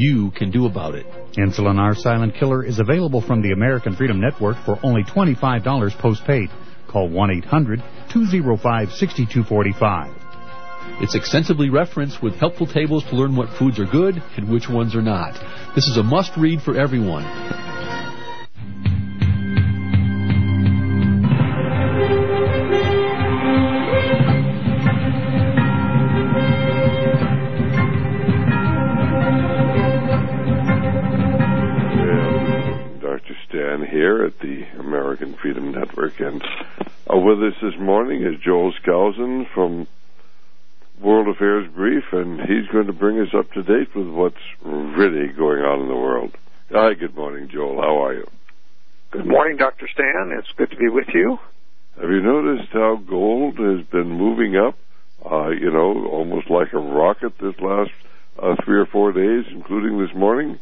you can do about it. Insulin R Silent Killer is available from the American Freedom Network for only $25 postpaid. Call 1-800-205-6245. It's extensively referenced with helpful tables to learn what foods are good and which ones are not. This is a must-read for everyone. Dr. Stan here at the American Freedom Network, and with us this morning is Joel Skousen from World Affairs Brief, and he's going to bring us up to date with what's really going on in the world. Hi, good morning, Joel. How are you? Good morning, Dr. Stan. It's good to be with you. Have you noticed how gold has been moving up, almost like a rocket this last 3 or 4 days, including this morning?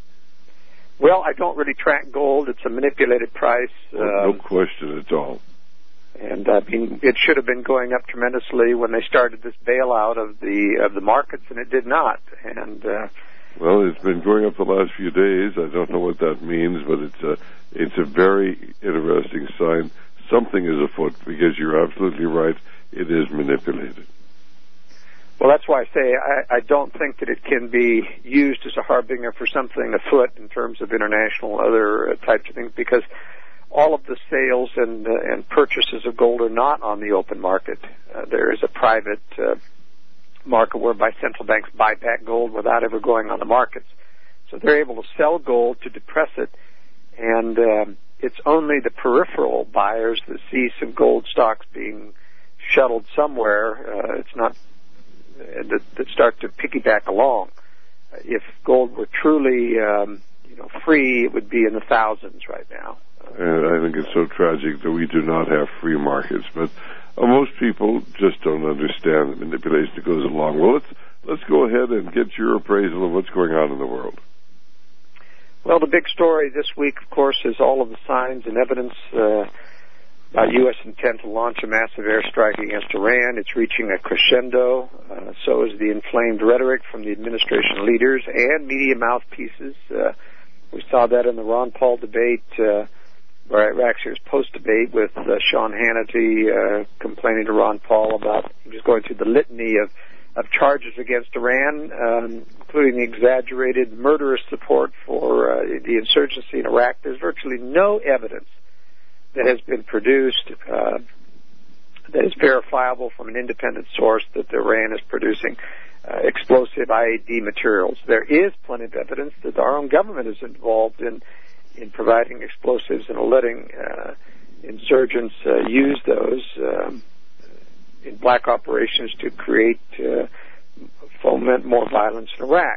Well, I don't really track gold. It's a manipulated price. No question at all. And I mean, it should have been going up tremendously when they started this bailout of the markets, and it did not. And well, it's been going up the last few days. I don't know what that means, but it's a very interesting sign. Something is afoot, because you're absolutely right. It is manipulated. Well, that's why I say I don't think that it can be used as a harbinger for something afoot in terms of international other types of things, because all of the sales and purchases of gold are not on the open market. There is a private market whereby central banks buy back gold without ever going on the markets. So they're able to sell gold to depress it, and it's only the peripheral buyers that see some gold stocks being shuttled somewhere. It's not that start to piggyback along. If gold were truly free, it would be in the thousands right now. And I think it's so tragic that we do not have free markets, but most people just don't understand the manipulation that goes along. Well, let's go ahead and get your appraisal of what's going on in the world. Well, the big story this week, of course, is all of the signs and evidence about U.S. intent to launch a massive airstrike against Iran. It's reaching a crescendo. So is the inflamed rhetoric from the administration leaders and media mouthpieces. We saw that in the Ron Paul debate, or actually it was post-debate with Sean Hannity complaining to Ron Paul about just going through the litany of charges against Iran, including the exaggerated murderous support for the insurgency in Iraq. There's virtually no evidence that has been produced that is verifiable from an independent source that Iran is producing explosive IED materials. There is plenty of evidence that our own government is involved in providing explosives and letting insurgents use those in black operations to create, foment more violence in Iraq.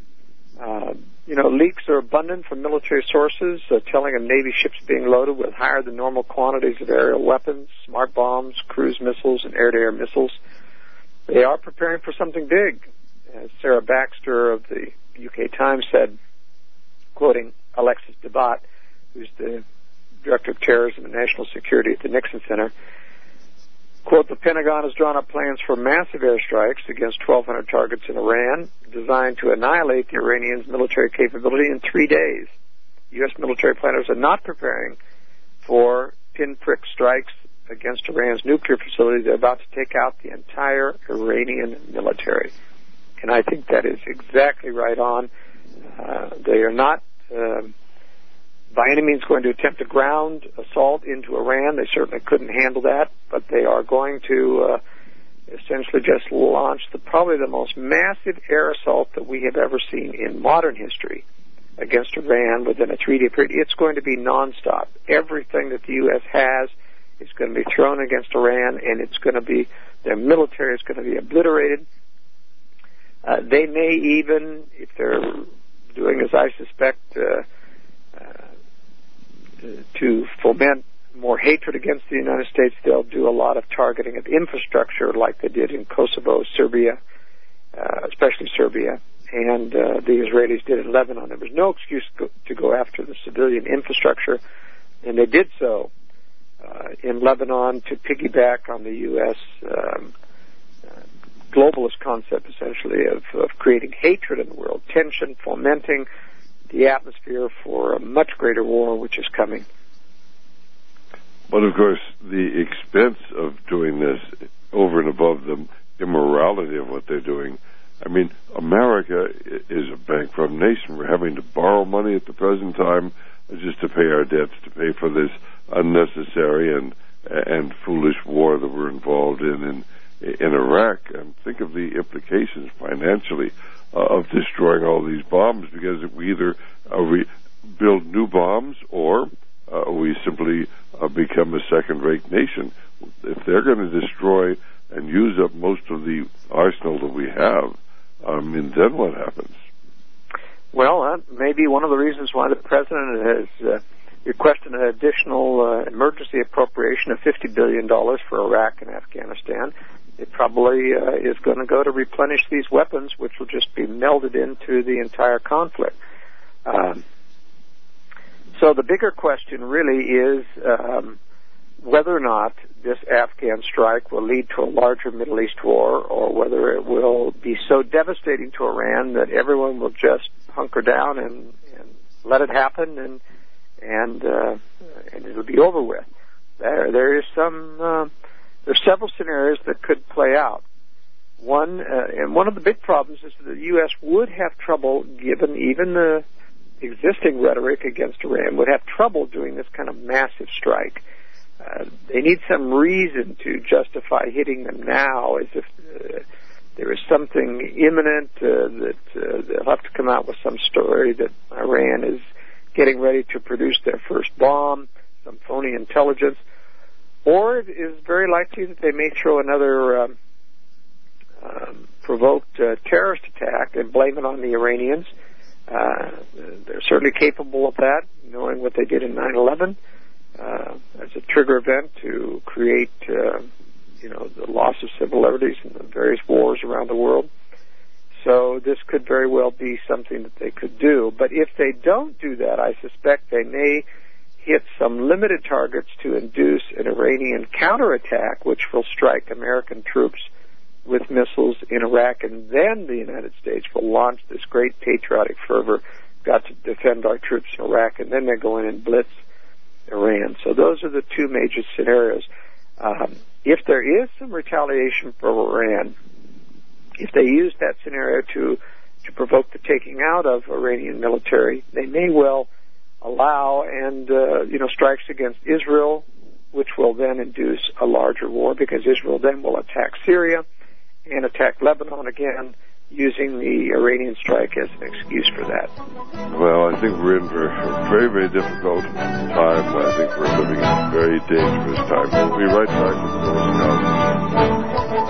Leaks are abundant from military sources telling of Navy ships being loaded with higher than normal quantities of aerial weapons, smart bombs, cruise missiles, and air-to-air missiles. They are preparing for something big. As Sarah Baxter of the UK Times said, quoting Alexis Debat, who's the Director of Terrorism and National Security at the Nixon Center, quote, the Pentagon has drawn up plans for massive airstrikes against 1,200 targets in Iran, designed to annihilate the Iranians' military capability in 3 days. U.S. military planners are not preparing for pinprick strikes against Iran's nuclear facilities. They're about to take out the entire Iranian military. And I think that is exactly right on. They are not by any means going to attempt a ground assault into Iran. They certainly couldn't handle that, but they are going to essentially just launch probably the most massive air assault that we have ever seen in modern history against Iran within a 3-day period. It's going to be nonstop. Everything that the U.S. has is going to be thrown against Iran, and it's going to be, their military is going to be obliterated. They may even, if they're doing as I suspect, to foment more hatred against the United States, they'll do a lot of targeting of infrastructure like they did in Kosovo, Serbia, especially Serbia, and the Israelis did in Lebanon. There was no excuse to go after the civilian infrastructure, and they did so in Lebanon to piggyback on the U.S. globalist concept, essentially, of creating hatred in the world, tension, fomenting the atmosphere for a much greater war which is coming. But, of course, the expense of doing this over and above the immorality of what they're doing, I mean, America is a bankrupt nation. We're having to borrow money at the present time just to pay our debts, to pay for this unnecessary and foolish war that we're involved in Iraq. And think of the implications financially of destroying all these bombs, because we either build new bombs or we simply become a second-rate nation. If they're going to destroy and use up most of the arsenal that we have, then what happens? Well, that may be one of the reasons why the President has requested an additional emergency appropriation of $50 billion for Iraq and Afghanistan. It probably is going to go to replenish these weapons, which will just be melded into the entire conflict. So the bigger question really is whether or not this Afghan strike will lead to a larger Middle East war, or whether it will be so devastating to Iran that everyone will just hunker down and let it happen, and it'll be over with. There's several scenarios that could play out. And one of the big problems is that the U.S. would have trouble, given even the existing rhetoric against Iran, would have trouble doing this kind of massive strike. They need some reason to justify hitting them now, as if there is something imminent, that they'll have to come out with some story that Iran is getting ready to produce their first bomb, some phony intelligence. Or it is very likely that they may throw another provoked terrorist attack and blame it on the Iranians. They're certainly capable of that, knowing what they did in 9/11 as a trigger event to create, the loss of civil liberties in the various wars around the world. So this could very well be something that they could do. But if they don't do that, I suspect they may hit some limited targets to induce an Iranian counterattack, which will strike American troops with missiles in Iraq, and then the United States will launch this great patriotic fervor, got to defend our troops in Iraq, and then they go in and blitz Iran. So those are the two major scenarios. If there is some retaliation from Iran, if they use that scenario to provoke the taking out of Iranian military, they may well allow strikes against Israel, which will then induce a larger war, because Israel then will attack Syria and attack Lebanon again, using the Iranian strike as an excuse for that. Well, I think we're in for a very, very difficult time. I think we're living in a very dangerous time. We'll be right back with Joel Skousen.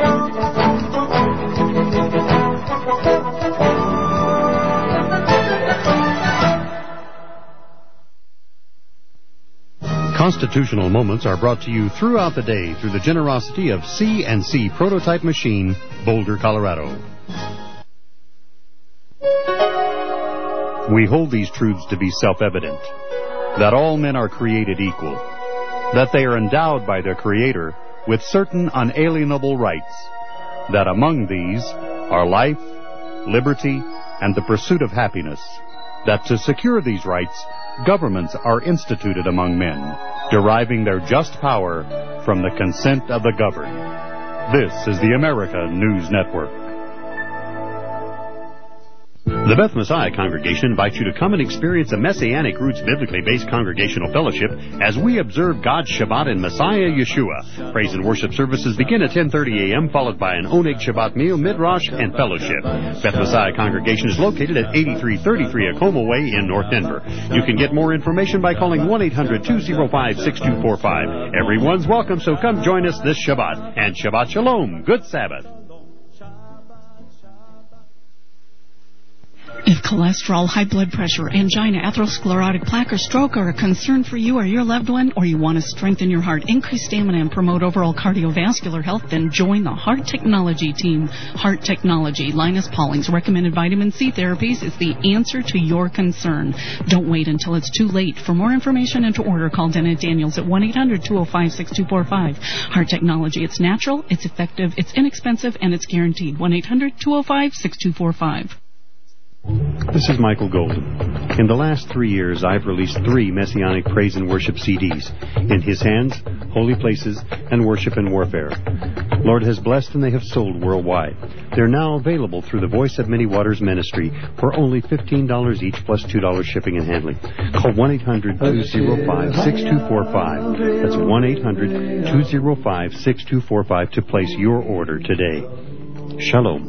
Constitutional Moments are brought to you throughout the day through the generosity of C&C Prototype Machine, Boulder, Colorado. We hold these truths to be self-evident, that all men are created equal, that they are endowed by their Creator with certain unalienable rights, that among these are life, liberty, and the pursuit of happiness, that to secure these rights, governments are instituted among men, deriving their just power from the consent of the governed. This is the America News Network. The Beth Messiah Congregation invites you to come and experience a Messianic Roots biblically based congregational fellowship as we observe God's Shabbat in Messiah Yeshua. Praise and worship services begin at 10:30 a.m., followed by an Oneg Shabbat meal, midrash, and fellowship. Beth Messiah Congregation is located at 8333 Acoma Way in North Denver. You can get more information by calling 1-800-205-6245. Everyone's welcome, so come join us this Shabbat. And Shabbat Shalom. Good Sabbath. If cholesterol, high blood pressure, angina, atherosclerotic plaque, or stroke are a concern for you or your loved one, or you want to strengthen your heart, increase stamina, and promote overall cardiovascular health, then join the Heart Technology team. Heart Technology, Linus Pauling's recommended vitamin C therapies, is the answer to your concern. Don't wait until it's too late. For more information and to order, call Dennett Daniels at 1-800-205-6245. Heart Technology, it's natural, it's effective, it's inexpensive, and it's guaranteed. 1-800-205-6245. This is Michael Golden. In the last 3 years, I've released 3 Messianic praise and worship CDs. In His Hands, Holy Places, and Worship and Warfare. Lord has blessed and they have sold worldwide. They're now available through the Voice of Many Waters Ministry for only $15 each plus $2 shipping and handling. Call 1-800-205-6245. That's 1-800-205-6245 to place your order today. Shalom.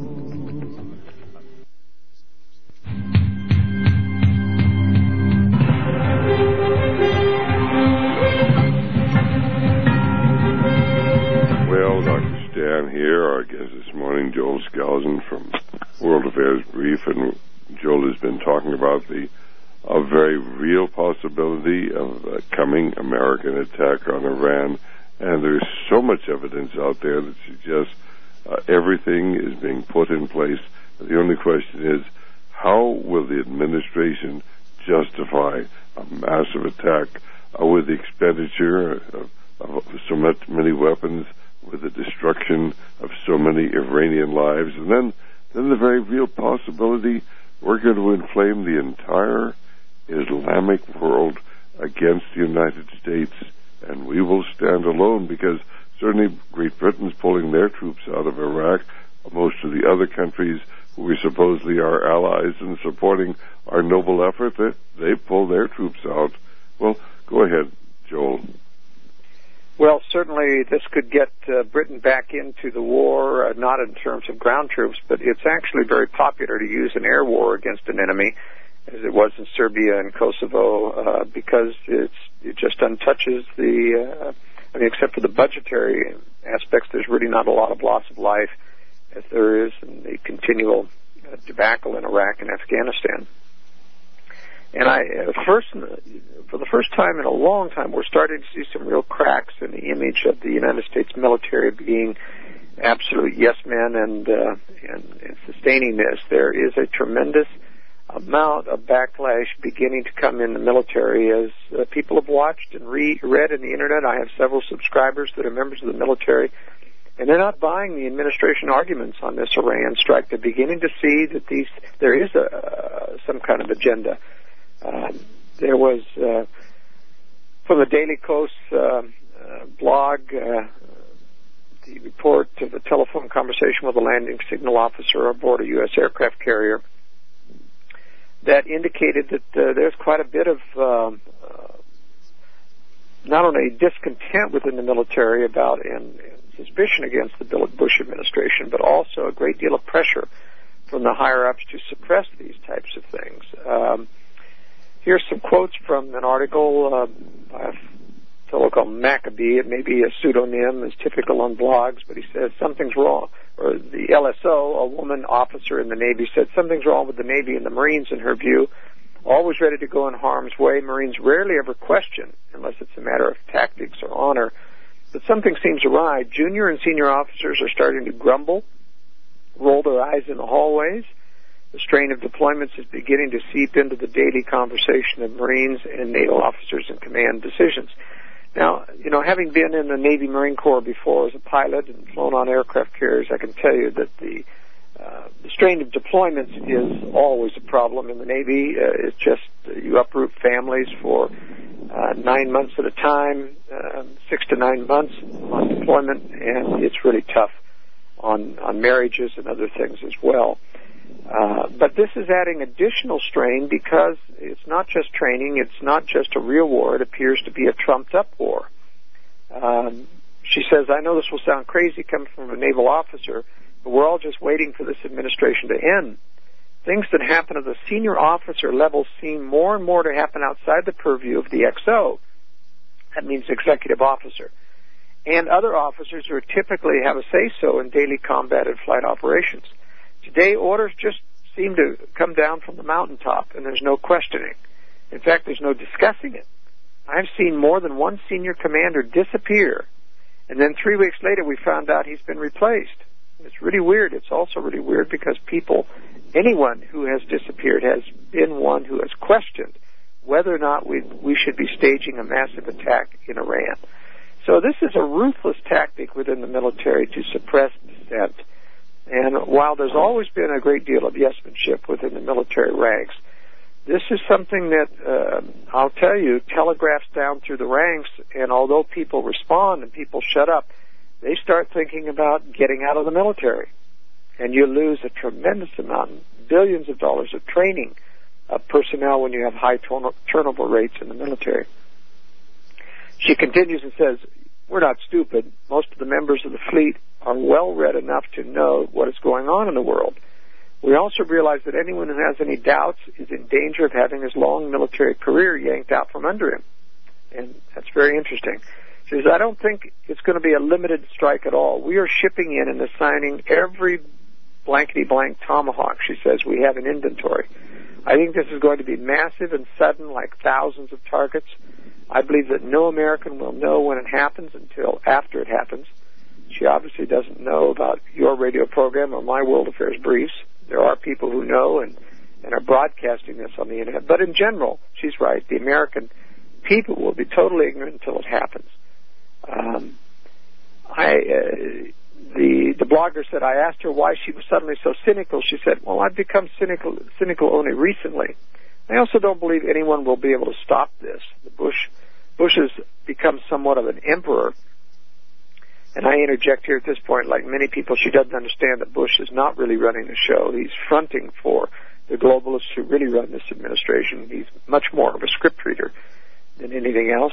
Dan here, our guest this morning, Joel Skousen from World Affairs Brief, and Joel has been talking about a very real possibility of a coming American attack on Iran, and there's so much evidence out there that suggests everything is being put in place. The only question is, how will the administration justify a massive attack with the expenditure of so many weapons, with the destruction of so many Iranian lives, and then the very real possibility we're going to inflame the entire Islamic world against the United States, and we will stand alone, because certainly Great Britain's pulling their troops out of Iraq. Most of the other countries who we supposedly are allies and supporting our noble effort, they pull their troops out. Well, go ahead, Joel. Well, certainly this could get Britain back into the war, not in terms of ground troops, but it's actually very popular to use an air war against an enemy, as it was in Serbia and Kosovo, because it just untouches except for the budgetary aspects, there's really not a lot of loss of life, as there is in the continual debacle in Iraq and Afghanistan. And for the first time in a long time, we're starting to see some real cracks in the image of the United States military being absolute yes men and sustaining this. There is a tremendous amount of backlash beginning to come in the military as people have watched and read in the Internet. I have several subscribers that are members of the military, and they're not buying the administration arguments on this Iran strike. They're beginning to see that there is some kind of agenda. There was, from the Daily Kos blog, the report of a telephone conversation with a landing signal officer aboard a U.S. aircraft carrier that indicated that there's quite a bit of not only discontent within the military about and suspicion against the Bush administration, but also a great deal of pressure from the higher-ups to suppress these types of things. Here's some quotes from an article by a fellow called Maccabee. It may be a pseudonym, as typical on blogs, but he says something's wrong. Or the LSO, a woman officer in the Navy, said something's wrong with the Navy and the Marines, in her view. Always ready to go in harm's way. Marines rarely ever question, unless it's a matter of tactics or honor. But something seems awry. Junior and senior officers are starting to grumble, roll their eyes in the hallways. The strain of deployments is beginning to seep into the daily conversation of Marines and naval officers and command decisions. Now, having been in the Navy Marine Corps before as a pilot and flown on aircraft carriers, I can tell you that the strain of deployments is always a problem in the Navy. It's just you uproot families for 9 months at a time, 6 to 9 months on deployment, and it's really tough on marriages and other things as well. But this is adding additional strain because it's not just training, it's not just a real war, it appears to be a trumped-up war. She says, I know this will sound crazy coming from a naval officer, but we're all just waiting for this administration to end. Things that happen at the senior officer level seem more and more to happen outside the purview of the XO. That means executive officer. And other officers who typically have a say-so in daily combat and flight operations. Today, orders just seem to come down from the mountaintop, and there's no questioning. In fact, there's no discussing it. I've seen more than one senior commander disappear, and then 3 weeks later we found out he's been replaced. It's really weird. It's also really weird because anyone who has disappeared has been one who has questioned whether or not we should be staging a massive attack in Iran. So this is a ruthless tactic within the military to suppress dissent. And while there's always been a great deal of yes-manship within the military ranks, this is something that, I'll tell you, telegraphs down through the ranks, and although people respond and people shut up, they start thinking about getting out of the military. And you lose a tremendous amount, billions of dollars of training of personnel when you have high turnover rates in the military. She continues and says, we're not stupid. Most of the members of the fleet are well-read enough to know what is going on in the world. We also realize that anyone who has any doubts is in danger of having his long military career yanked out from under him. And that's very interesting. She says, I don't think it's going to be a limited strike at all. We are shipping in and assigning every blankety-blank Tomahawk, she says, we have in inventory. I think this is going to be massive and sudden, like thousands of targets. I believe that no American will know when it happens until after it happens. She obviously doesn't know about your radio program or my World Affairs briefs. There are people who know and are broadcasting this on the Internet. But in general, she's right. The American people will be totally ignorant until it happens. The blogger said, I asked her why she was suddenly so cynical. She said, well, I've become cynical only recently. I also don't believe anyone will be able to stop this. Bush has become somewhat of an emperor. And I interject here at this point, like many people, she doesn't understand that Bush is not really running the show. He's fronting for the globalists who really run this administration. He's much more of a script reader than anything else.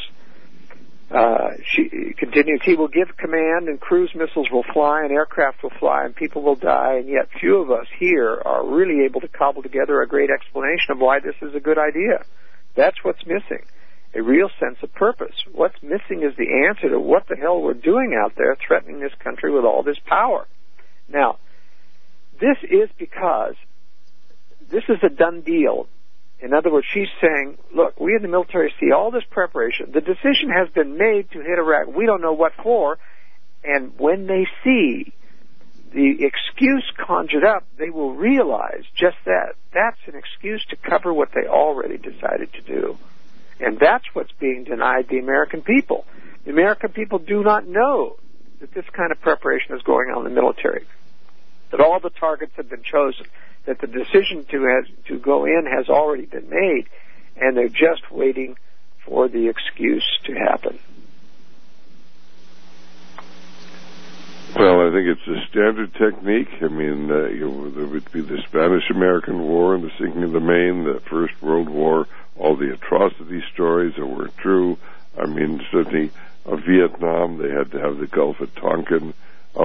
She continues, he will give command and cruise missiles will fly and aircraft will fly and people will die, and yet few of us here are really able to cobble together a great explanation of why this is a good idea. That's what's missing, a real sense of purpose. What's missing is the answer to what the hell we're doing out there threatening this country with all this power. Now, this is because this is a done deal. In other words, she's saying, look, we in the military see all this preparation. The decision has been made to hit Iraq. We don't know what for. And when they see the excuse conjured up, they will realize just that. That's an excuse to cover what they already decided to do. And that's what's being denied the American people. The American people do not know that this kind of preparation is going on in the military, that all the targets have been chosen, that the decision to go in has already been made, and they're just waiting for the excuse to happen. Well, I think it's a standard technique. I mean, there would be the Spanish-American War and the sinking of the Maine, the First World War, all the atrocity stories that were true. I mean, certainly Vietnam, they had to have the Gulf of Tonkin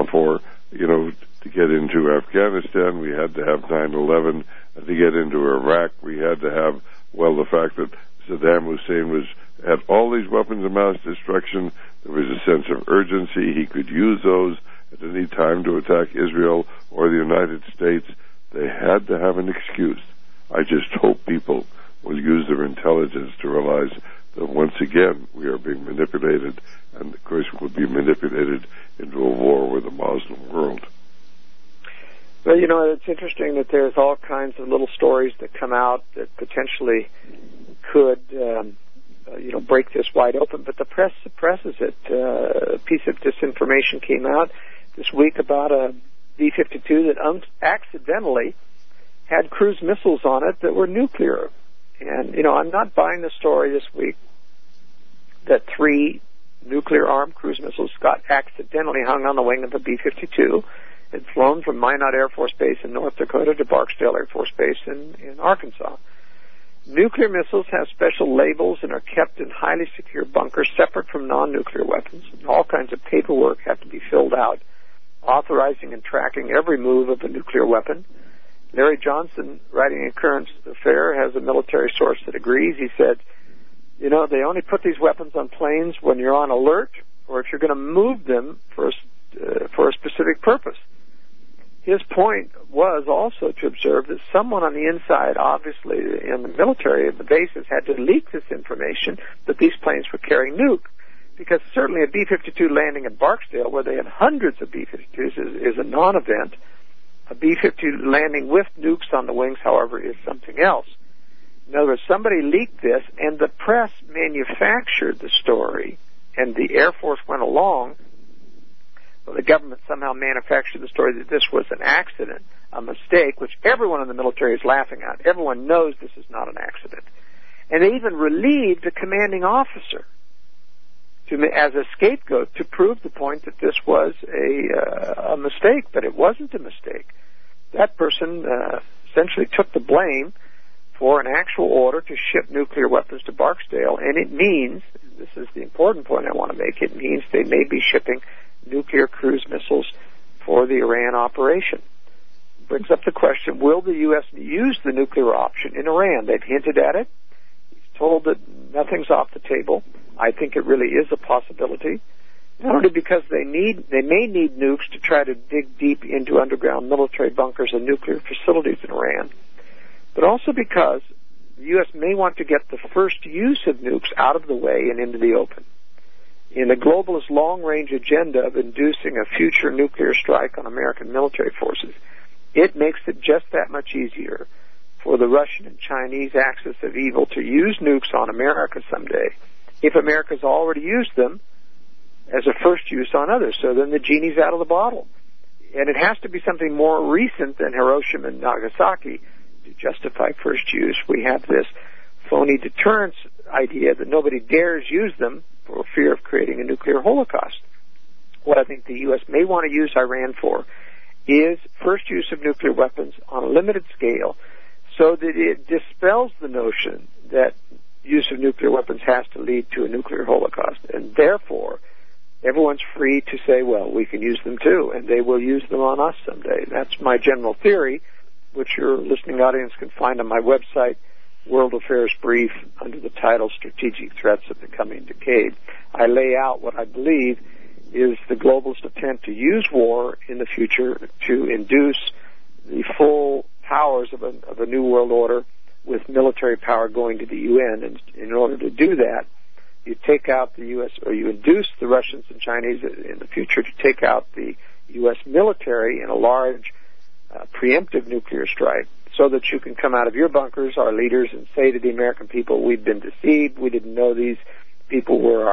to get into Afghanistan, we had to have 9/11. To get into Iraq, we had to have, the fact that Saddam Hussein had all these weapons of mass destruction. There was a sense of urgency. He could use those at any time to attack Israel or the United States. They had to have an excuse. I just hope people will use their intelligence to realize that once again we are being manipulated, and of course we'll be manipulated into a war with the Muslim world. Well, it's interesting that there's all kinds of little stories that come out that potentially could, break this wide open, but the press suppresses it. A piece of disinformation came out this week about a B-52 that accidentally had cruise missiles on it that were nuclear. And, I'm not buying the story this week that 3 nuclear-armed cruise missiles got accidentally hung on the wing of a B-52. Had flown from Minot Air Force Base in North Dakota to Barksdale Air Force Base in Arkansas. Nuclear missiles have special labels and are kept in highly secure bunkers separate from non-nuclear weapons. All kinds of paperwork have to be filled out, authorizing and tracking every move of a nuclear weapon. Larry Johnson, writing in Current Affair, has a military source that agrees. He said, they only put these weapons on planes when you're on alert or if you're going to move them for a specific purpose. his point was also to observe that someone on the inside, obviously in the military of the bases, had to leak this information that these planes were carrying nukes. Because certainly a B-52 landing at Barksdale, where they have hundreds of B-52s, is a non-event. A B-52 landing with nukes on the wings, however, is something else. In other words, somebody leaked this, and the press manufactured the story, and the Air Force went along. Well, the government somehow manufactured the story that this was an accident, a mistake, which everyone in the military is laughing at. Everyone knows this is not an accident. And they even relieved the commanding officer as a scapegoat to prove the point that this was a mistake, but it wasn't a mistake. That person essentially took the blame for an actual order to ship nuclear weapons to Barksdale, and it means, this is the important point I want to make, it means they may be shipping nuclear cruise missiles for the Iran operation. Brings up the question, will the U.S. use the nuclear option in Iran? They've hinted at it. He's told that nothing's off the table. I think it really is a possibility, not only because they may need nukes to try to dig deep into underground military bunkers and nuclear facilities in Iran, but also because the U.S. may want to get the first use of nukes out of the way and into the open. In the globalist long-range agenda of inducing a future nuclear strike on American military forces, it makes it just that much easier for the Russian and Chinese axis of evil to use nukes on America someday, if America's already used them as a first use on others. So then the genie's out of the bottle. And it has to be something more recent than Hiroshima and Nagasaki to justify first use. We have this phony deterrence idea that nobody dares use them for fear of creating a nuclear holocaust. What I think the U.S. may want to use Iran for is first use of nuclear weapons on a limited scale so that it dispels the notion that use of nuclear weapons has to lead to a nuclear holocaust. And therefore, everyone's free to say, well, we can use them too, and they will use them on us someday. That's my general theory, which your listening audience can find on my website, World Affairs Brief, under the title Strategic Threats of the Coming Decade. I lay out what I believe is the globalist attempt to use war in the future to induce the full powers of a new world order with military power going to the UN. And in order to do that, you take out the U.S., or you induce the Russians and Chinese in the future to take out the U.S. military in a large preemptive nuclear strike, so that you can come out of your bunkers, our leaders, and say to the American people, we've been deceived, we didn't know these people were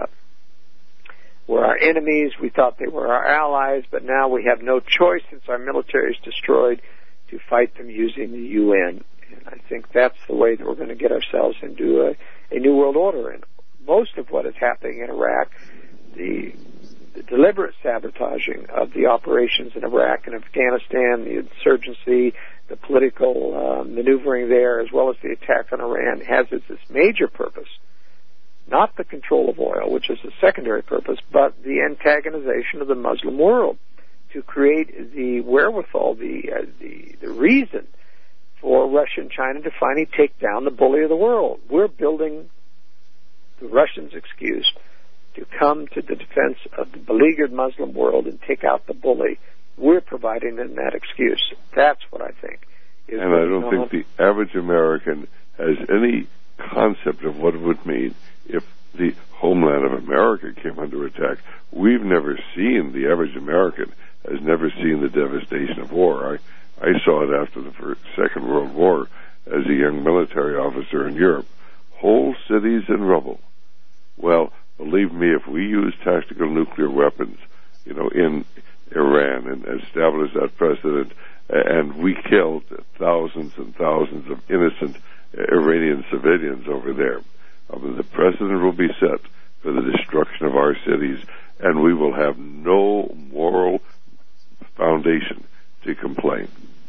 our enemies, we thought they were our allies, but now we have no choice since our military is destroyed to fight them using the UN. And I think that's the way that we're going to get ourselves into a new world order. And most of what is happening in Iraq, the deliberate sabotaging of the operations in Iraq and Afghanistan, the insurgency, the political maneuvering there, as well as the attack on Iran, has as its major purpose not the control of oil, which is a secondary purpose, but the antagonization of the Muslim world, to create the wherewithal, the reason for Russia and China to finally take down the bully of the world. We're building the Russians' excuse to come to the defense of the beleaguered Muslim world and take out the bully. We're providing them that excuse. That's what I think. And I don't think the average American has any concept of what it would mean if the homeland of America came under attack. We've never seen, the average American has never seen the devastation of war. I saw it after the Second World War as a young military officer in Europe. Whole cities in rubble. Well, believe me, if we use tactical nuclear weapons, in Iran and establish that precedent, and we killed thousands and thousands of innocent Iranian civilians over there, the precedent will be set for the destruction of our cities, and we will have no moral foundation to complain.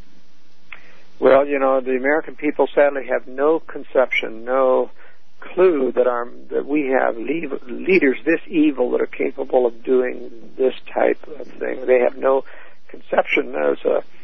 Well, the American people sadly have no conception, no clue that we have leaders this evil that are capable of doing this type of thing. They have no conception. There's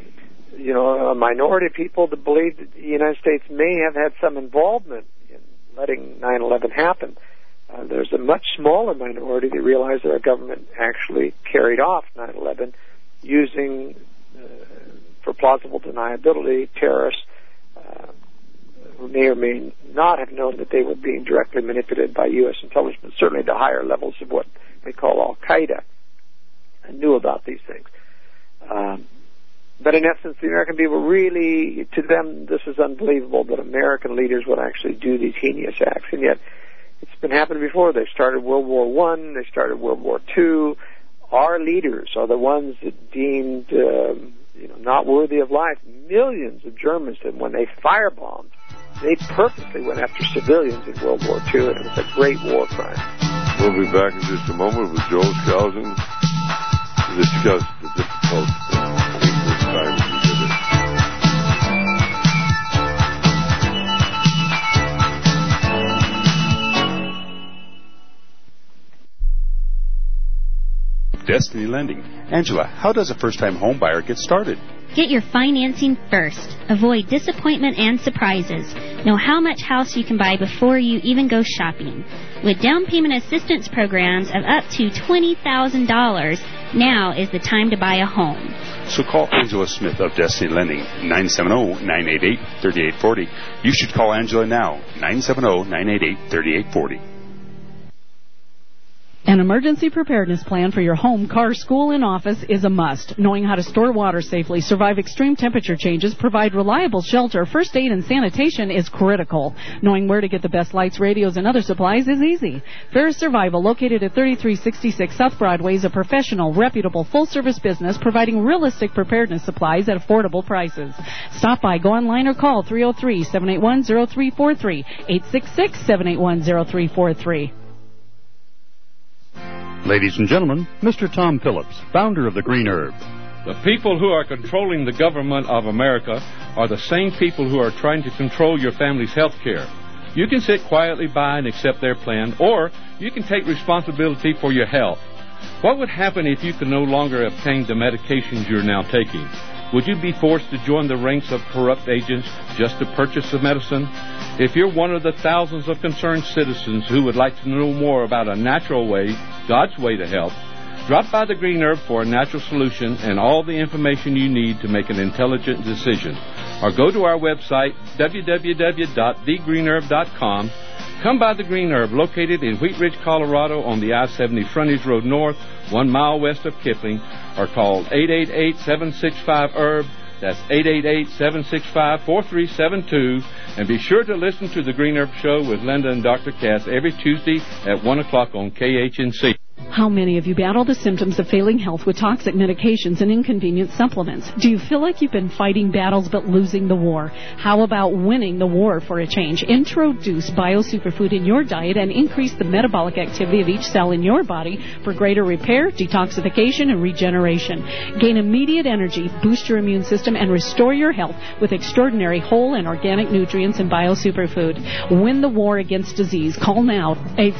a minority of people that believe that the United States may have had some involvement in letting 9/11 happen. There's a much smaller minority that realize that our government actually carried off 9/11 using for plausible deniability, terrorists who may or may not have known that they were being directly manipulated by U.S. intelligence, but certainly the higher levels of what they call Al-Qaeda knew about these things. But in essence, the American people really, to them, this is unbelievable that American leaders would actually do these heinous acts. And yet, it's been happening before. They started World War I. They started World War II. Our leaders are the ones that deemed, not worthy of life. Millions of Germans, and when they firebombed, they purposely went after civilians in World War II, and it was a great war crime. We'll be back in just a moment with Joel Skousen to discuss the difficult English times we live in. Destiny Lending. Angela, how does a first-time home buyer get started? Get your financing first. Avoid disappointment and surprises. Know how much house you can buy before you even go shopping. With down payment assistance programs of up to $20,000, now is the time to buy a home. So call Angela Smith of Destiny Lending, 970-988-3840. You should call Angela now, 970-988-3840. An emergency preparedness plan for your home, car, school, and office is a must. Knowing how to store water safely, survive extreme temperature changes, provide reliable shelter, first aid, and sanitation is critical. Knowing where to get the best lights, radios, and other supplies is easy. Ferris Survival, located at 3366 South Broadway, is a professional, reputable, full-service business providing realistic preparedness supplies at affordable prices. Stop by, go online, or call 303-781-0343, 866-781-0343. Ladies and gentlemen, Mr. Tom Phillips, founder of the Green Herb. The people who are controlling the government of America are the same people who are trying to control your family's health care. You can sit quietly by and accept their plan, or you can take responsibility for your health. What would happen if you could no longer obtain the medications you're now taking? Would you be forced to join the ranks of corrupt agents just to purchase the medicine? If you're one of the thousands of concerned citizens who would like to know more about a natural way, God's way to health, drop by the Green Herb for a natural solution and all the information you need to make an intelligent decision. Or go to our website, www.thegreenherb.com. Come by the Green Herb, located in Wheat Ridge, Colorado, on the I-70 Frontage Road North, 1 mile west of Kipling, or call 888-765-HERB. That's 888-765-4372. And be sure to listen to the Green Herb Show with Linda and Dr. Cass every Tuesday at 1 o'clock on KHNC. How many of you battle the symptoms of failing health with toxic medications and inconvenient supplements? Do you feel like you've been fighting battles but losing the war? How about winning the war for a change? Introduce BioSuperfood in your diet and increase the metabolic activity of each cell in your body for greater repair, detoxification, and regeneration. Gain immediate energy, boost your immune system, and restore your health with extraordinary whole and organic nutrients in BioSuperfood. Win the war against disease. Call now,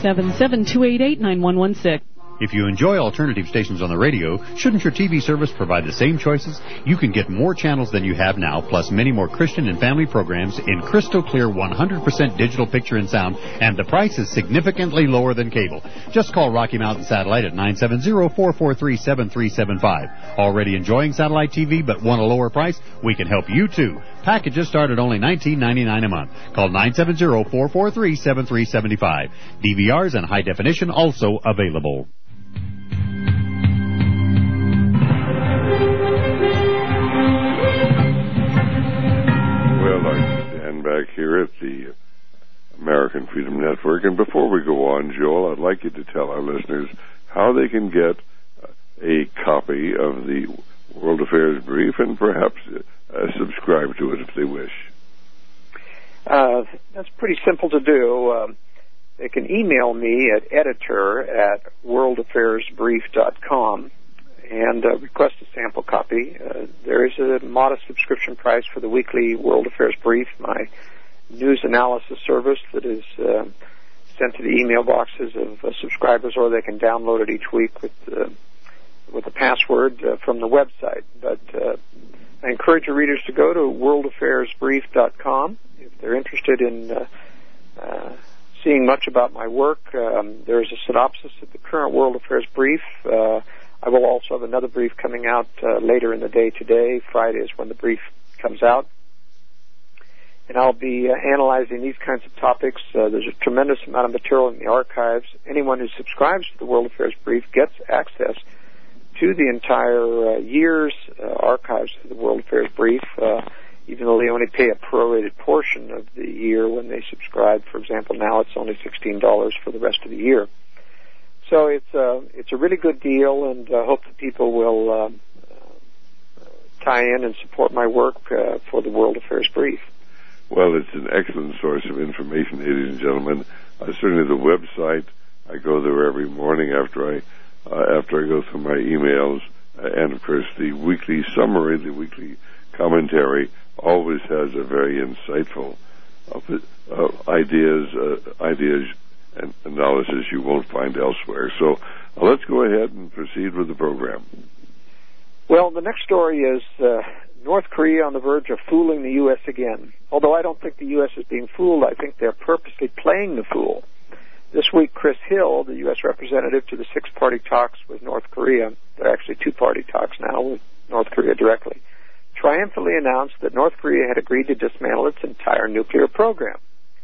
877-288-9116. If you enjoy alternative stations on the radio, shouldn't your TV service provide the same choices? You can get more channels than you have now, plus many more Christian and family programs in crystal clear 100% digital picture and sound, and the price is significantly lower than cable. Just call Rocky Mountain Satellite at 970-443-7375. Already enjoying satellite TV but want a lower price? We can help you too. Packages start at only $19.99 a month. Call 970-443-7375. DVRs and high definition also available. Well, I stand back here at the American Freedom Network, and before we go on, Joel, I'd like you to tell our listeners how they can get a copy of the World Affairs Brief and perhaps subscribe to it if they wish. That's pretty simple to do. They can email me at editor@worldaffairsbrief.com and request a sample copy. There is a modest subscription price for the weekly World Affairs Brief, my news analysis service that is sent to the email boxes of subscribers, or they can download it each week with a password from the website. But I encourage your readers to go to worldaffairsbrief.com if they're interested in seeing much about my work. There's a synopsis of the current World Affairs Brief. I will also have another brief coming out later in the day today. Friday is when the brief comes out. And I'll be analyzing these kinds of topics. There's a tremendous amount of material in the archives. Anyone who subscribes to the World Affairs Brief gets access to the entire year's archives of the World Affairs Brief, even though they only pay a prorated portion of the year when they subscribe. For example, now it's only $16 for the rest of the year. So it's a really good deal, and I hope that people will tie in and support my work for the World Affairs Brief. Well, it's an excellent source of information, ladies and gentlemen. Certainly the website, I go there every morning after I go through my emails, and of course the weekly summary, the weekly commentary, always has a very insightful ideas and analysis you won't find elsewhere. So let's go ahead and proceed with the program. Well, the next story is North Korea on the verge of fooling the U.S. again. Although I don't think the U.S. is being fooled, I think they're purposely playing the fool. This week, Chris Hill, the U.S. representative to the six-party talks with North Korea, they're actually two-party talks now with North Korea directly, triumphantly announced that North Korea had agreed to dismantle its entire nuclear program.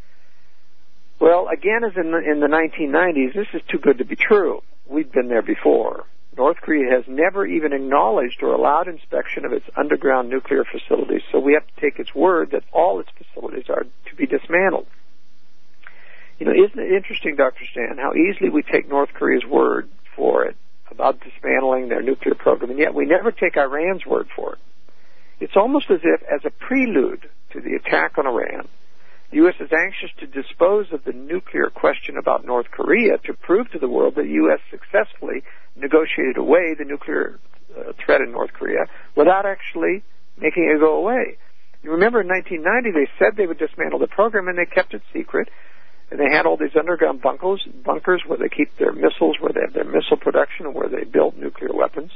Well, again, as in the 1990s, this is too good to be true. We've been there before. North Korea has never even acknowledged or allowed inspection of its underground nuclear facilities, so we have to take its word that all its facilities are to be dismantled. You know, isn't it interesting, Dr. Stan, how easily we take North Korea's word for it about dismantling their nuclear program, and yet we never take Iran's word for it. It's almost as if, as a prelude to the attack on Iran, the U.S. is anxious to dispose of the nuclear question about North Korea to prove to the world that the U.S. successfully negotiated away the nuclear threat in North Korea without actually making it go away. You remember in 1990 they said they would dismantle the program, and they kept it secret, and they had all these underground bunkers where they keep their missiles, where they have their missile production, and where they build nuclear weapons.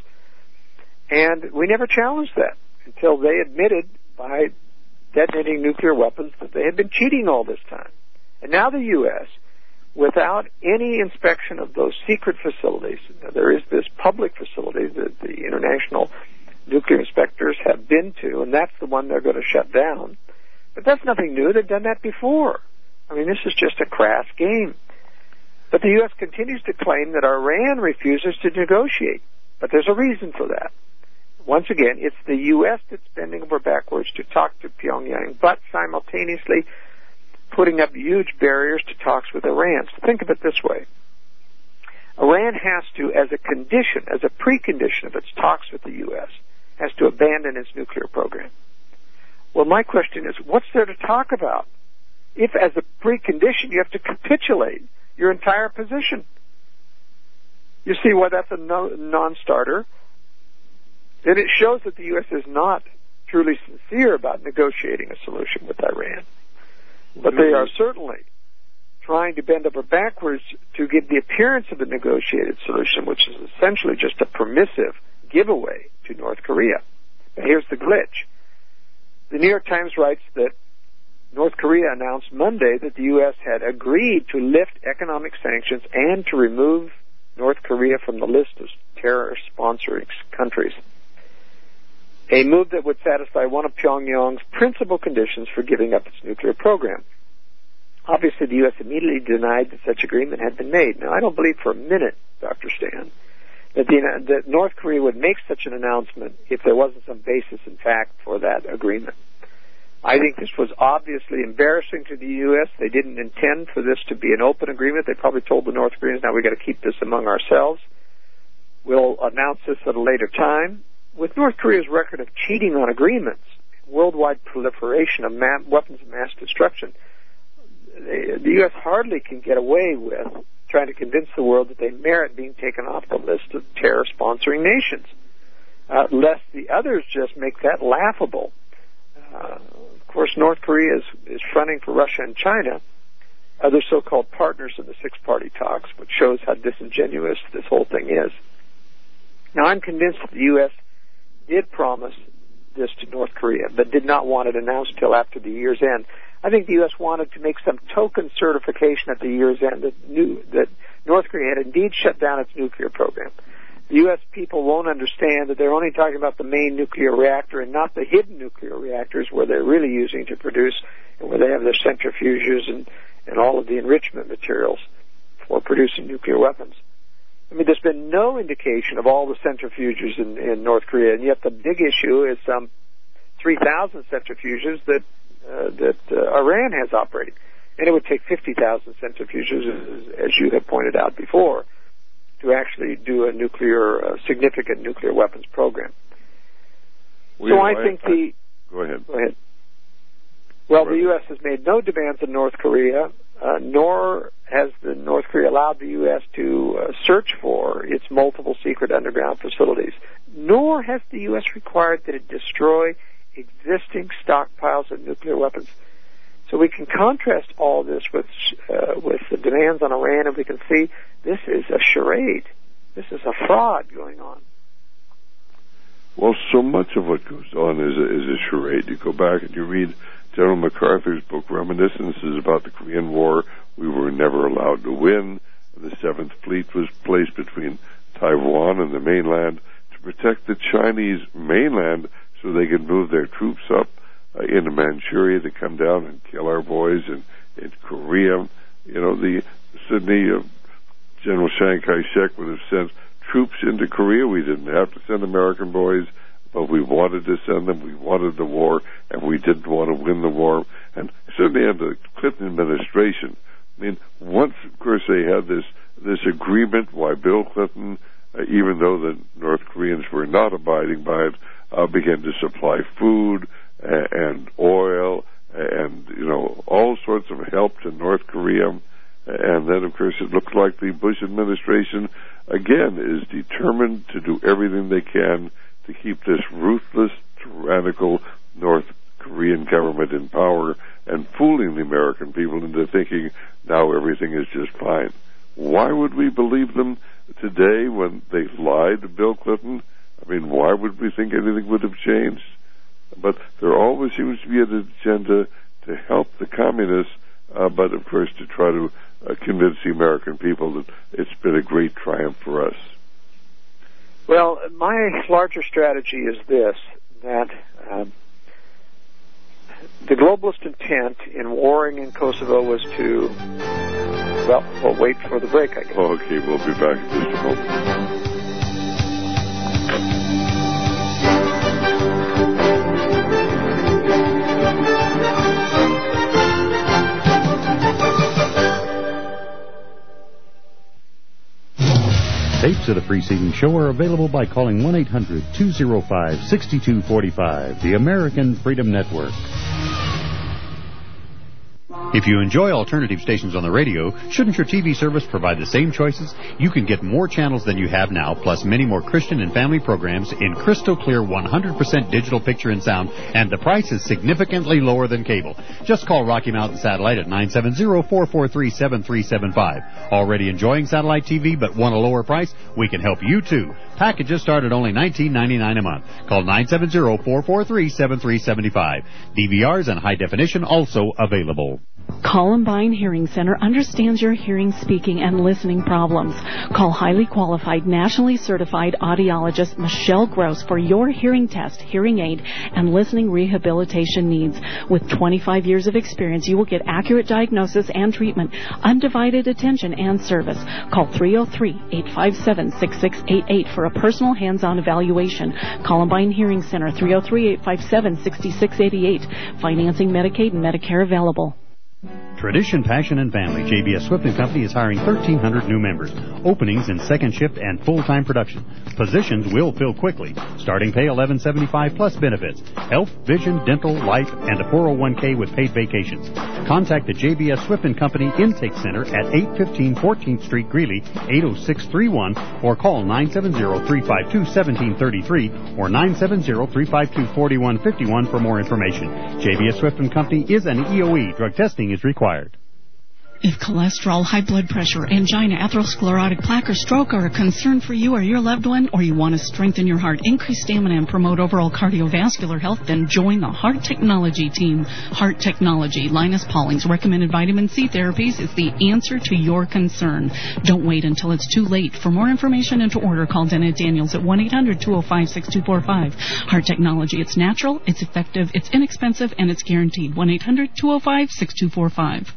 And we never challenged that until they admitted by detonating nuclear weapons that they had been cheating all this time. And now the U.S., without any inspection of those secret facilities, there is this public facility that the international nuclear inspectors have been to, and that's the one they're going to shut down. But that's nothing new. They've done that before. I mean, this is just a crass game. But the U.S. continues to claim that Iran refuses to negotiate. But there's a reason for that. Once again, it's the U.S. that's bending over backwards to talk to Pyongyang, but simultaneously putting up huge barriers to talks with Iran. So think of it this way. Iran has to, as a condition, as a precondition of its talks with the U.S., has to abandon its nuclear program. Well, my question is, what's there to talk about? If, as a precondition, you have to capitulate your entire position. You see why that's a non-starter? Then it shows that the U.S. is not truly sincere about negotiating a solution with Iran. But they are certainly trying to bend over backwards to give the appearance of a negotiated solution, which is essentially just a permissive giveaway to North Korea. But here's the glitch. The New York Times writes that North Korea announced Monday that the U.S. had agreed to lift economic sanctions and to remove North Korea from the list of terror-sponsoring countries, a move that would satisfy one of Pyongyang's principal conditions for giving up its nuclear program. Obviously, the U.S. immediately denied that such agreement had been made. Now, I don't believe for a minute, Dr. Stan, that North Korea would make such an announcement if there wasn't some basis in fact for that agreement. I think this was obviously embarrassing to the U.S. They didn't intend for this to be an open agreement. They probably told the North Koreans, now we've got to keep this among ourselves. We'll announce this at a later time. With North Korea's record of cheating on agreements, worldwide proliferation of weapons of mass destruction, the U.S. hardly can get away with trying to convince the world that they merit being taken off the list of terror-sponsoring nations, lest the others just make that laughable. Of course, North Korea is fronting for Russia and China, other so-called partners in the six-party talks, which shows how disingenuous this whole thing is. Now, I'm convinced that the U.S. did promise this to North Korea, but did not want it announced till after the year's end. I think the U.S. wanted to make some token certification at the year's end that North Korea had indeed shut down its nuclear program. the U.S. people won't understand that they're only talking about the main nuclear reactor and not the hidden nuclear reactors where they're really using to produce and where they have their centrifuges and all of the enrichment materials for producing nuclear weapons. I mean, there's been no indication of all the centrifuges in North Korea, and yet the big issue is 3,000 centrifuges that Iran has operating. And it would take 50,000 centrifuges, as you have pointed out before, to actually do a significant nuclear weapons program. Well, so I think Go ahead. Well, the U.S. has made no demands on North Korea, nor has the North Korea allowed the U.S. to search for its multiple secret underground facilities, nor has the U.S. required that it destroy existing stockpiles of nuclear weapons. So we can contrast all this with the demands on Iran, and we can see this is a charade. This is a fraud going on. Well, so much of what goes on is a charade. You go back and you read General MacArthur's book, Reminiscences about the Korean War. We were never allowed to win. The 7th Fleet was placed between Taiwan and the mainland to protect the Chinese mainland so they could move their troops up into Manchuria to come down and kill our boys in Korea. You know, the Sydney General Chiang Kai-shek would have sent troops into Korea. We didn't have to send American boys, but we wanted to send them. We wanted the war, and we didn't want to win the war. And certainly under the Clinton administration, I mean, once, of course, they had this agreement why Bill Clinton, even though the North Koreans were not abiding by it, began to supply food and oil and, all sorts of help to North Korea. And then, of course, it looks like the Bush administration, again, is determined to do everything they can to keep this ruthless, tyrannical North Korean government in power and fooling the American people into thinking now everything is just fine. Why would we believe them today when they lied to Bill Clinton? I mean, why would we think anything would have changed? But there always seems to be an agenda to help the communists, but, of course, to try to convince the American people that it's been a great triumph for us. Well, my larger strategy is this, that the globalist intent in warring in Kosovo was to, we'll wait for the break, I guess. Okay, we'll be back in just a moment. Tapes of the preceding show are available by calling 1-800-205-6245, the American Freedom Network. If you enjoy alternative stations on the radio, shouldn't your TV service provide the same choices? You can get more channels than you have now, plus many more Christian and family programs in crystal clear 100% digital picture and sound, and the price is significantly lower than cable. Just call Rocky Mountain Satellite at 970-443-7375. Already enjoying satellite TV but want a lower price? We can help you too. Packages start at only $19.99 a month. Call 970-443-7375. DVRs and high definition also available. Columbine Hearing Center understands your hearing, speaking, and listening problems. Call highly qualified, nationally certified audiologist Michelle Gross for your hearing test, hearing aid, and listening rehabilitation needs. With 25 years of experience, you will get accurate diagnosis and treatment, undivided attention, and service. Call 303-857-6688 for a personal hands-on evaluation. Columbine Hearing Center, 303-857-6688. Financing Medicaid and Medicare available. Tradition, Passion, and Family. JBS Swift & Company is hiring 1,300 new members. Openings in second shift and full-time production. Positions will fill quickly. Starting pay $11.75 plus benefits. Health, vision, dental, life, and a 401k with paid vacations. Contact the JBS Swift & Company Intake Center at 815 14th Street, Greeley, 80631, or call 970-352-1733 or 970-352-4151 for more information. JBS Swift & Company is an EOE. Drug testing is required. If cholesterol, high blood pressure, angina, atherosclerotic plaque, or stroke are a concern for you or your loved one, or you want to strengthen your heart, increase stamina, and promote overall cardiovascular health, then join the Heart Technology team. Heart Technology, Linus Pauling's recommended vitamin C therapies, is the answer to your concern. Don't wait until it's too late. For more information and to order, call Dennett Daniels at 1-800-205-6245. Heart Technology, it's natural, it's effective, it's inexpensive, and it's guaranteed. 1-800-205-6245.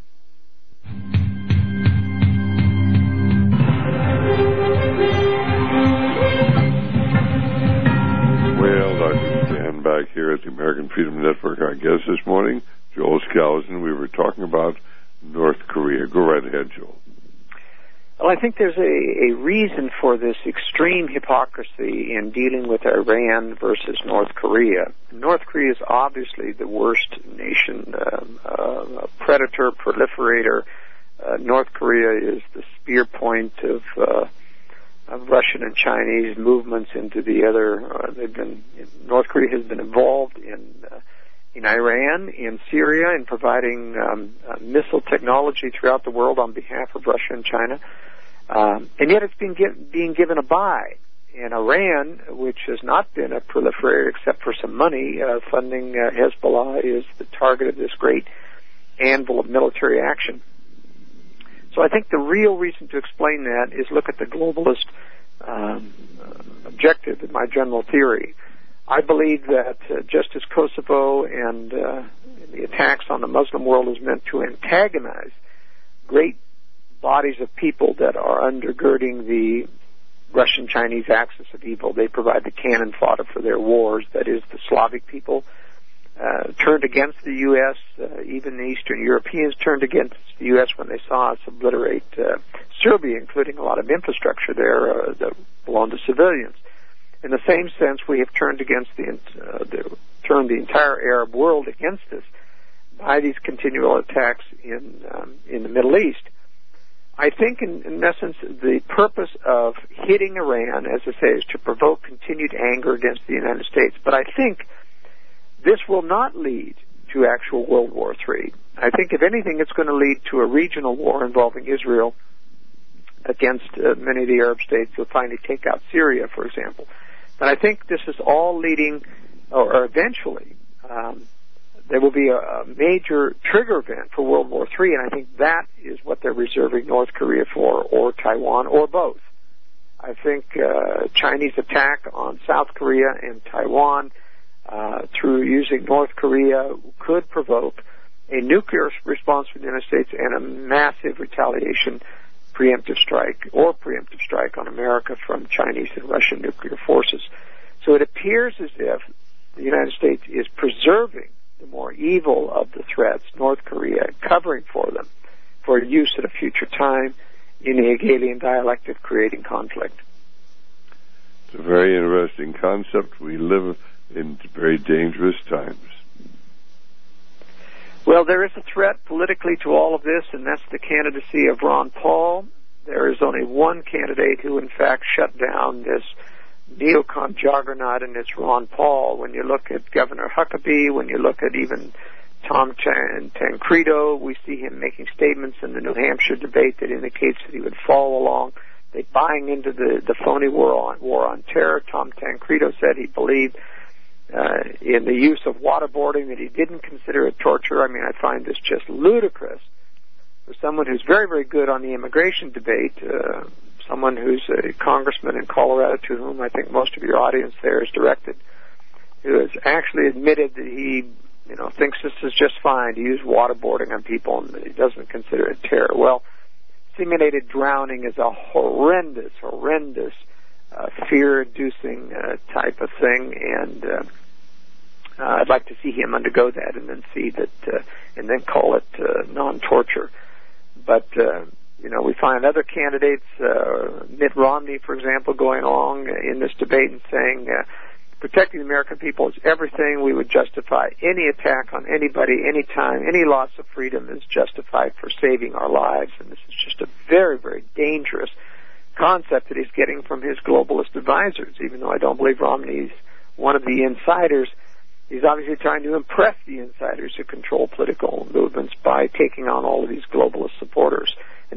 Well, Dr. Dan back here at the American Freedom Network. Our guest this morning, Joel Skousen. We were talking about North Korea. Go right ahead, Joel. Well, I think there's a reason for this extreme hypocrisy in dealing with Iran versus North Korea. North Korea is obviously the worst nation, a predator, proliferator. North Korea is the spear point of Russian and Chinese movements into the other. North Korea has been involved in Iran, in Syria, in providing missile technology throughout the world on behalf of Russia and China. And yet it's being given a bye. And Iran, which has not been a proliferator except for some money, funding Hezbollah, is the target of this great anvil of military action. So I think the real reason to explain that is look at the globalist objective in my general theory. I believe that just as Kosovo and the attacks on the Muslim world is meant to antagonize great bodies of people that are undergirding the Russian-Chinese axis of evil. They provide the cannon fodder for their wars. That is, the Slavic people turned against the U.S. Even the Eastern Europeans turned against the U.S. when they saw us obliterate Serbia, including a lot of infrastructure there that belonged to civilians. In the same sense, we have turned against the entire Arab world against us by these continual attacks in the Middle East. I think, in essence, the purpose of hitting Iran, as I say, is to provoke continued anger against the United States. But I think this will not lead to actual World War III. I think, if anything, it's going to lead to a regional war involving Israel against many of the Arab states who will finally take out Syria, for example. But I think this is all leading, or eventually, there will be a major trigger event for World War III, and I think that is what they're reserving North Korea for, or Taiwan, or both. I think Chinese attack on South Korea and Taiwan through using North Korea could provoke a nuclear response from the United States and a massive retaliation preemptive strike on America from Chinese and Russian nuclear forces. So it appears as if the United States is preserving the more evil of the threats, North Korea, covering for them for use at a future time in the Hegelian dialectic creating conflict. It's a very interesting concept. We live in very dangerous times. Well, there is a threat politically to all of this, and that's the candidacy of Ron Paul. There is only one candidate who, in fact, shut down this neocon juggernaut, and it's Ron Paul. When you look at Governor Huckabee, when you look at even Tom Tancredo, we see him making statements in the New Hampshire debate that indicates that he would follow along. They're buying into the phony war on terror. Tom Tancredo said he believed in the use of waterboarding, that he didn't consider it torture. I mean, I find this just ludicrous for someone who's very, very good on the immigration debate, someone who's a congressman in Colorado, to whom I think most of your audience there is directed, who has actually admitted that he, thinks this is just fine to use waterboarding on people and that he doesn't consider it terror. Well, simulated drowning is a horrendous, fear-inducing type of thing, and I'd like to see him undergo that and then see that, and then call it non-torture. But we find other candidates, Mitt Romney, for example, going along in this debate and saying, protecting the American people is everything. We would justify any attack on anybody, anytime. Any loss of freedom is justified for saving our lives. And this is just a very, very dangerous concept that he's getting from his globalist advisors. Even though I don't believe Romney's one of the insiders, he's obviously trying to impress the insiders who control political movements by taking on all of these globalist supporters.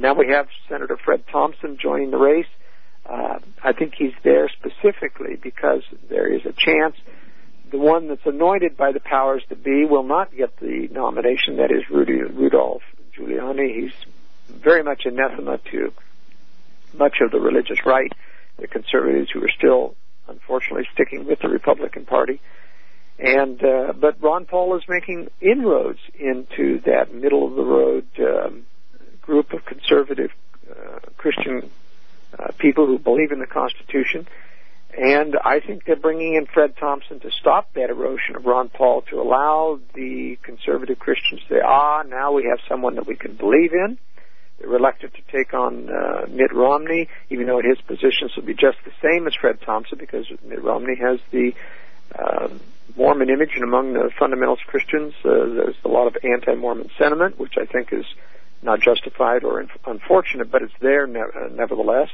Now we have Senator Fred Thompson joining the race. I think he's there specifically because there is a chance the one that's anointed by the powers that be will not get the nomination. That is Rudolph Giuliani. He's very much anathema to much of the religious right, the conservatives who are still, unfortunately, sticking with the Republican Party. And but Ron Paul is making inroads into that middle-of-the-road group of conservative Christian people who believe in the Constitution. And I think they're bringing in Fred Thompson to stop that erosion of Ron Paul, to allow the conservative Christians to say, now we have someone that we can believe in. They're reluctant to take on Mitt Romney, even though his positions will be just the same as Fred Thompson, because Mitt Romney has the Mormon image, and among the fundamentalist Christians, there's a lot of anti-Mormon sentiment, which I think is not justified or unfortunate, but it's there nevertheless.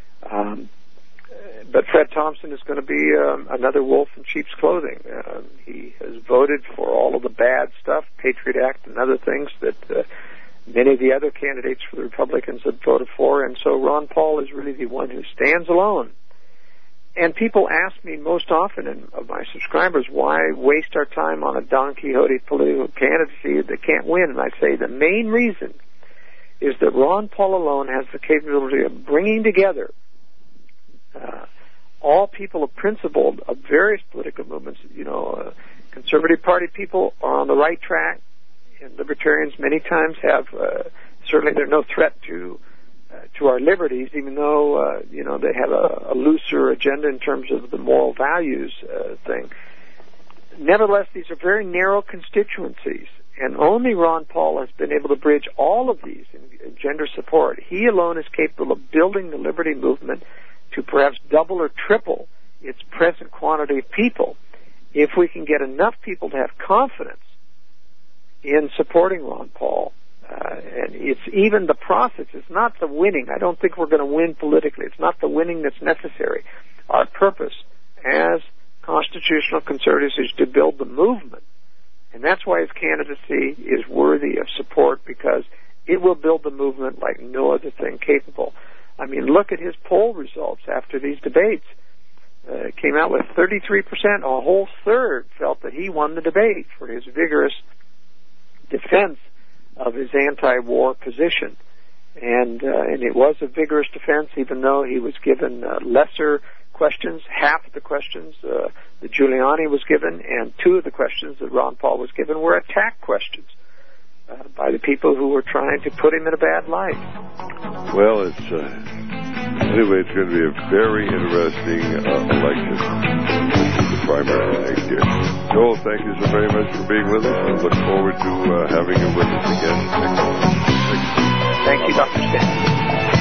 But Fred Thompson is going to be another wolf in sheep's clothing. He has voted for all of the bad stuff, Patriot Act and other things that many of the other candidates for the Republicans have voted for, and so Ron Paul is really the one who stands alone. And people ask me most often, of my subscribers, why waste our time on a Don Quixote political candidacy that can't win? And I say the main reason is that Ron Paul alone has the capability of bringing together all people of principle of various political movements. Conservative Party people are on the right track, and libertarians many times have, certainly they're no threat to our liberties, even though, they have a looser agenda in terms of the moral values thing. Nevertheless, these are very narrow constituencies, and only Ron Paul has been able to bridge all of these in gender support. He alone is capable of building the liberty movement to perhaps double or triple its present quantity of people if we can get enough people to have confidence in supporting Ron Paul. And it's even the process. It's not the winning. I don't think we're going to win politically. It's not the winning that's necessary. Our purpose as constitutional conservatives is to build the movement. And that's why his candidacy is worthy of support, because it will build the movement like no other thing capable. I mean, look at his poll results after these debates. It came out with 33%. A whole third felt that he won the debate for his vigorous defense of his anti-war position. And it was a vigorous defense, even though he was given lesser questions. Half of the questions that Giuliani was given, and 2 of the questions that Ron Paul was given were attack questions by the people who were trying to put him in a bad light. Well, anyway, it's going to be a very interesting election, the primary next year. Joel, thank you so very much for being with us, and look forward to having you with us again next month. Thank you, Dr. Stanton.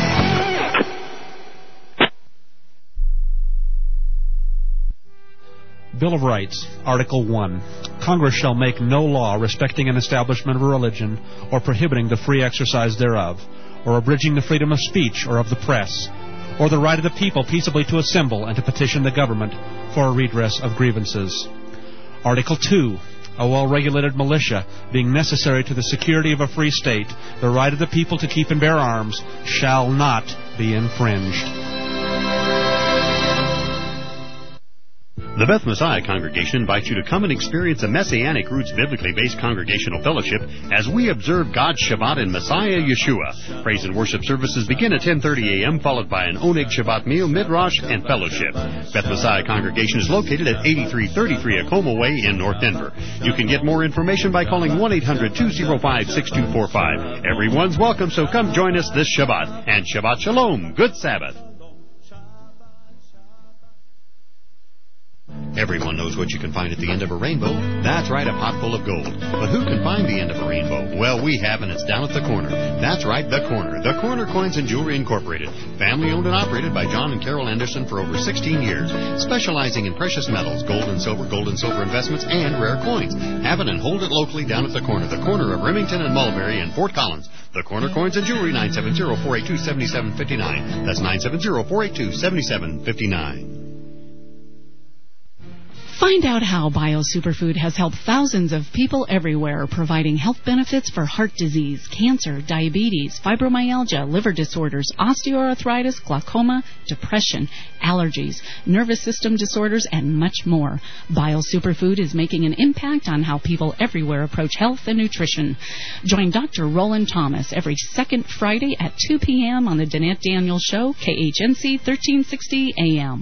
Bill of Rights, Article 1. Congress shall make no law respecting an establishment of a religion, or prohibiting the free exercise thereof, or abridging the freedom of speech or of the press, or the right of the people peaceably to assemble and to petition the government for a redress of grievances. Article 2. A well-regulated militia, being necessary to the security of a free state, the right of the people to keep and bear arms, shall not be infringed. The Beth Messiah Congregation invites you to come and experience a Messianic Roots biblically based congregational fellowship as we observe God's Shabbat in Messiah Yeshua. Praise and worship services begin at 10:30 a.m., followed by an Oneg Shabbat meal, midrash, and fellowship. Beth Messiah Congregation is located at 8333 Acoma Way in North Denver. You can get more information by calling 1-800-205-6245. Everyone's welcome, so come join us this Shabbat. And Shabbat Shalom. Good Sabbath. Everyone knows what you can find at the end of a rainbow. That's right, a pot full of gold. But who can find the end of a rainbow? Well, we have, and it's down at the corner. That's right, the Corner. The Corner Coins and Jewelry Incorporated. Family owned and operated by John and Carol Anderson for over 16 years. Specializing in precious metals, gold and silver investments, and rare coins. Have it and hold it locally down at the corner of Remington and Mulberry in Fort Collins. The Corner Coins and Jewelry, 970-482-7759. That's 970-482-7759. Find out how BioSuperfood has helped thousands of people everywhere, providing health benefits for heart disease, cancer, diabetes, fibromyalgia, liver disorders, osteoarthritis, glaucoma, depression, allergies, nervous system disorders, and much more. BioSuperfood is making an impact on how people everywhere approach health and nutrition. Join Dr. Roland Thomas every second Friday at 2 p.m. on the Danette Daniels Show, KHNC 1360 AM.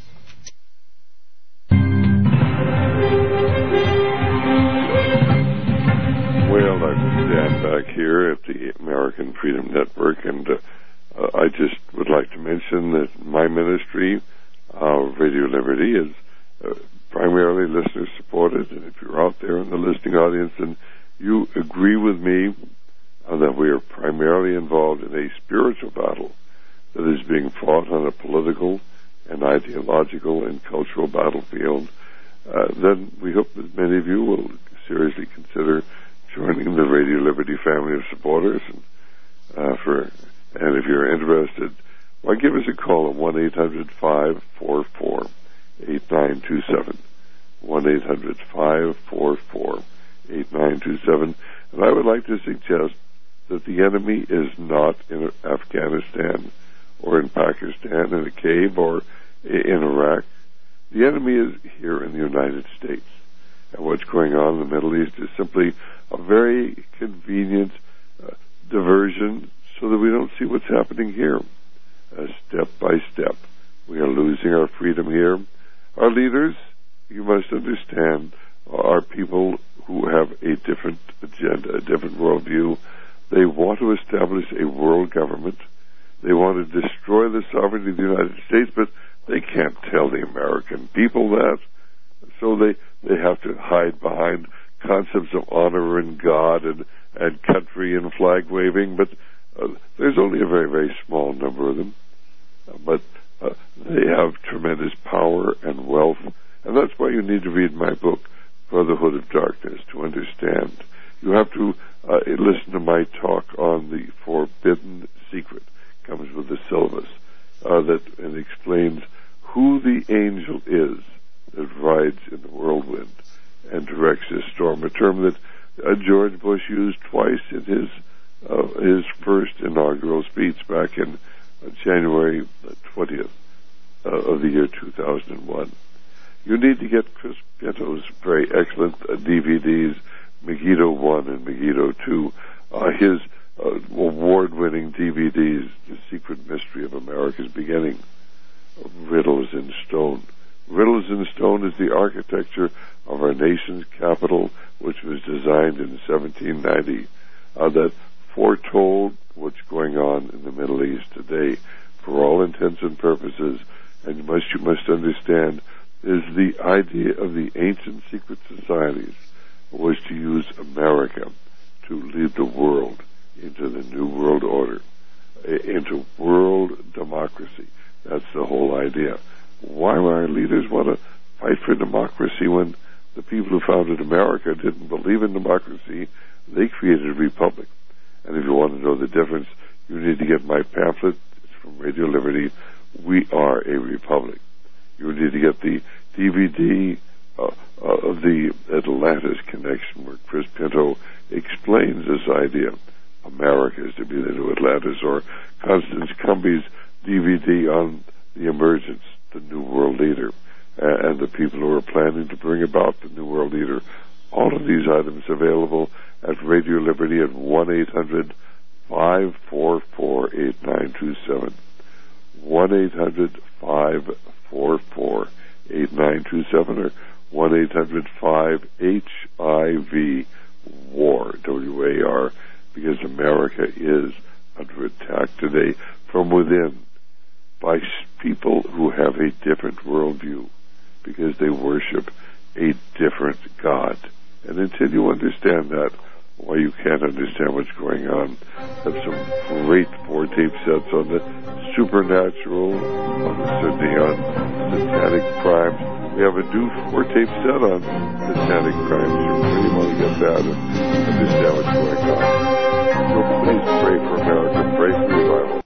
Well, I'm Dan back here at the American Freedom Network, and I just would like to mention that my ministry, Radio Liberty, is primarily listener-supported, and if you're out there in the listening audience and you agree with me that we are primarily involved in a spiritual battle that is being fought on a political and ideological and cultural battlefield, then we hope that many of you will seriously consider joining the Radio Liberty family of supporters. And if you're interested, well, give us a call at 1-800-544-8927. 1-800-544-8927. And I would like to suggest that the enemy is not in Afghanistan or in Pakistan in a cave or in Iraq. The enemy is here in the United States. And what's going on in the Middle East is simply a very convenient diversion so that we don't see what's happening here. Step by step, we are losing our freedom here. Our leaders, you must understand, are people who have a different agenda, a different worldview. They want to establish a world government. They want to destroy the sovereignty of the United States, but they can't tell the American people that. So they have to hide behind concepts of honor and God and country and flag waving, but there's only a very, very small number of them. But they have tremendous power and wealth, and that's why you need to read my book, Brotherhood of Darkness, to understand. You have to listen to my talk on the Forbidden Secret. It comes with the syllabus that explains who the angel is that rides in the whirlwind and directs this storm, a term that George Bush used twice in his first inaugural speech back in January 20th of the year 2001. You need to get Chris Pinto's very excellent DVDs, Megiddo 1 and Megiddo 2, his award-winning DVDs, The Secret Mystery of America's Beginning, Riddles in Stone. Riddles in Stone is the architecture of our nation's capital, which was designed in 1790, that foretold what's going on in the Middle East today for all intents and purposes. And you must understand, is the idea of the ancient secret societies was to use America to lead the world into the New World Order, into world democracy. That's the whole idea. Why would our leaders want to fight for democracy when the people who founded America didn't believe in democracy? They created a republic. And if you want to know the difference, you need to get my pamphlet. It's from Radio Liberty, We Are a Republic. You need to get the DVD of the Atlantis Connection, where Chris Pinto explains this idea. America is to be the new Atlantis, or Constance Cumby's DVD on the emergence, the New World Leader, and the people who are planning to bring about the New World Leader. All of these items available at Radio Liberty at 1-800-544-8927. 1-800-544-8927 or 1-800-5HIV-WAR, W-A-R, because America is under attack today from within by people who have a different worldview, because they worship a different God. And until you understand that, why you can't understand what's going on. Have some great 4-tape sets on the supernatural, certainly on satanic crimes. We have a new 4-tape set on satanic crimes. You really want to get that and understand what's going on. So please pray for America. Pray for revival.